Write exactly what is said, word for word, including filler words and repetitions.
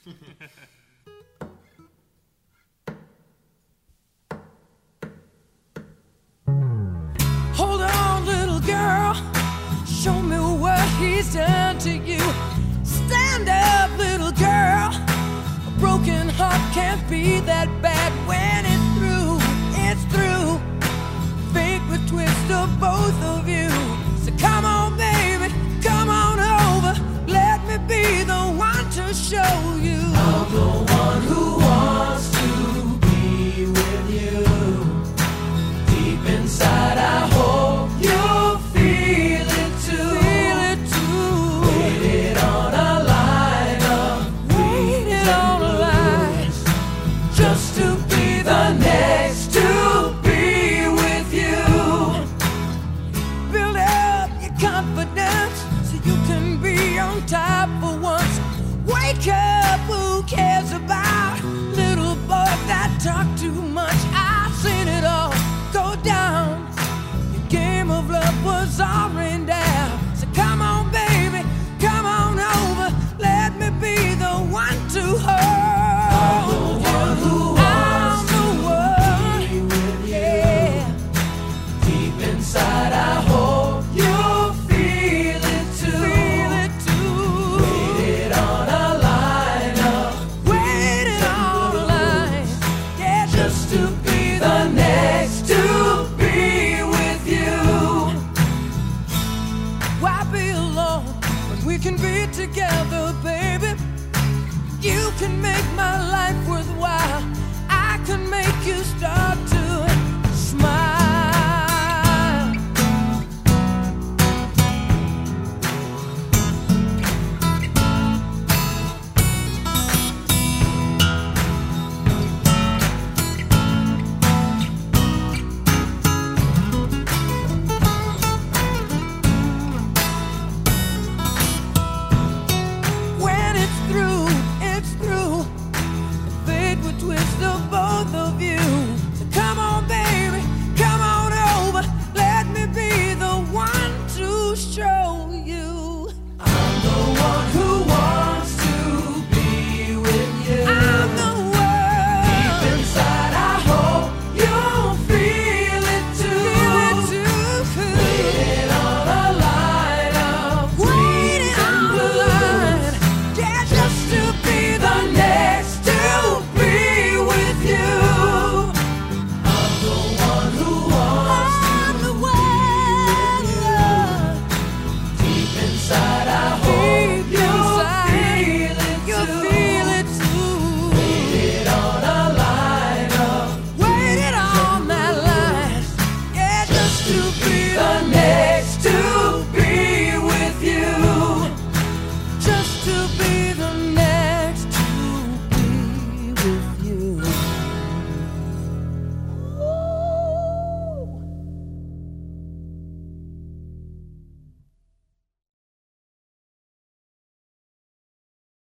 Hold on, little girl, show me what he's done to you. Stand up, little girl, a broken heart can't be that bad. When it's through, it's through. Fate would twist of both of you. So come on, baby, come on over. Let me be the one to show you. I'm the one who wants to be with you. Deep inside, I hope you feel it too. Feel it too. Waited on a line of waited on a line just to be the next to be with you. Build up your confidence so you can be on top for once. Wake up, who cares about little boys that talk too much? I've seen it all go down. Your game of love was all rained down. So come on, baby, come on over. Let me be the one to hold. I'm the one who wants to be with you. Yeah. Deep inside, I hope you feel it too. Feel it too. Waited on a line up. Waited on a line. Yeah, just to be the next to be with you. Why be alone when we can be together, baby? You can make my life worthwhile. I can make you start to